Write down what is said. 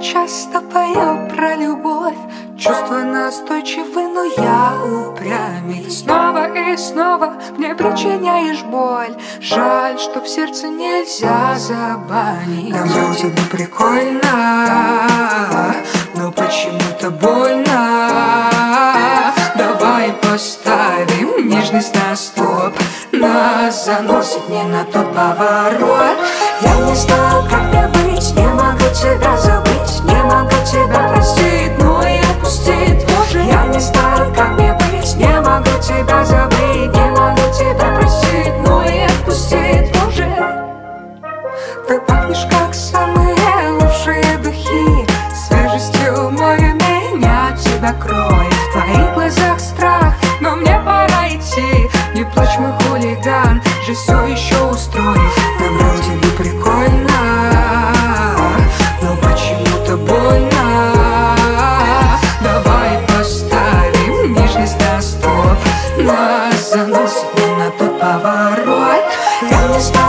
часто пою про любовь. Чувства настойчивы, но я упрямей. Снова и снова мне причиняешь боль. Жаль, что в сердце нельзя забанить. Да вроде бы прикольно, но почему-то больно. Давай поставим нежность на стоп. Нас заносит не на тот поворот. Я не знаю, как мне быть, не могу тебя забыть, не могу тебя простить, но и отпустить тоже. Я не знаю, как мне быть, не могу тебя забыть, не могу тебя простить, но и отпустить тоже. Ты пахнешь, как самые лучшие духи, свежестью мою меня тебя кроет. В твоих глазах страх, но мне пора идти. Не плачь, мой хулиган, жизнь все еще устроит. Нам вроде бы прикольно, но почему-то больно. Давай поставим нежность на стоп. Нас заносит не на тот поворот. Я не знаю,